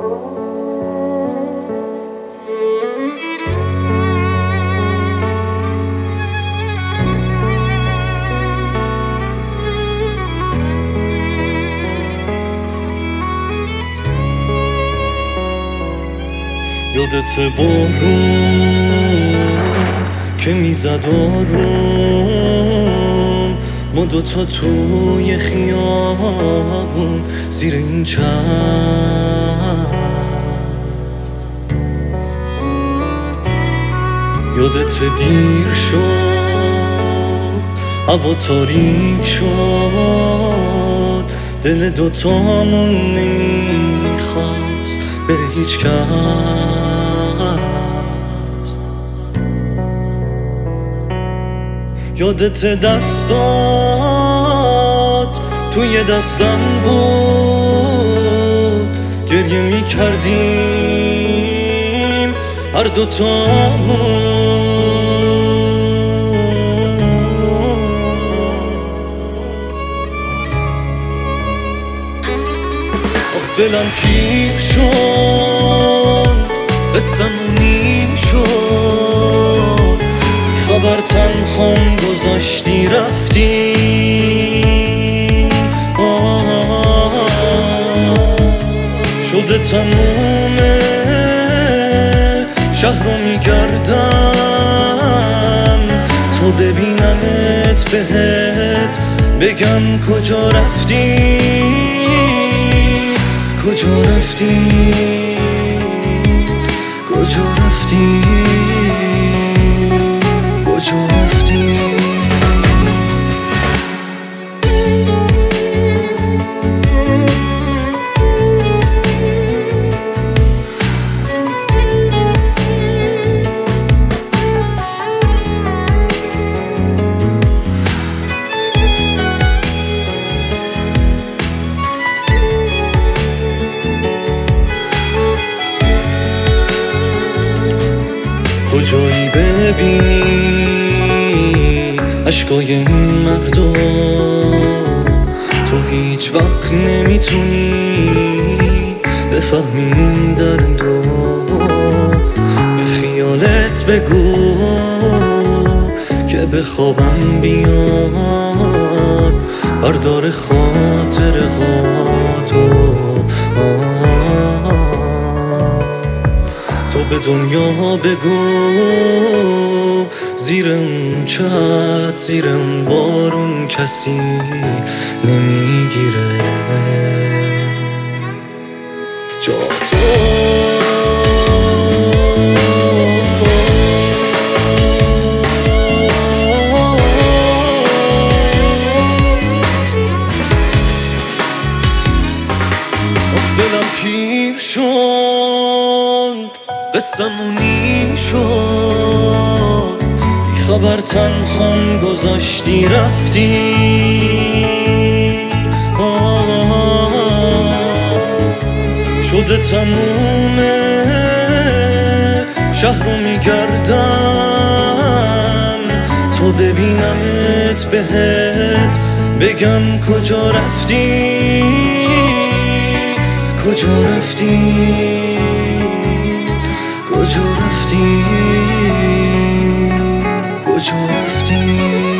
یادت بارون که میزد آروم ما دوتا توی خیابون زیر این چتر، یادت دیر شد هوا تاریک شد دل دوتامون نمیخواست بره هیچ کس. یادت دستات توی دستم بود گریه میکردیم هر دوتامون. آخ دلم کیک شد قصه‌مون نیم شد خبر تنهام گذاشتی رفتی. شده تمومه شهر رو میگردم تا ببینمت بهت بگم کجا رفتی کجا رفتی کجا رفتی کجا رفتی. کجایی ببینی عشقای این مردم تو هیچ وقت نمیتونی بفهمی این دردو. به خیالت بگو که به خوابم بیاد بردار خاطرهاتو. تو به دنیا بگو زیر اون چت زیر اون بارون کسی نمیگیره جا تو. دلم پیر شد قصه‌مون نیم شد بی خبر تنهام گذاشتی رفتی. شده تمومه شهر رو میگردم تا ببینمت بهت بگم کجا رفتی کجا رفتی کجا رفتی کجا رفتی.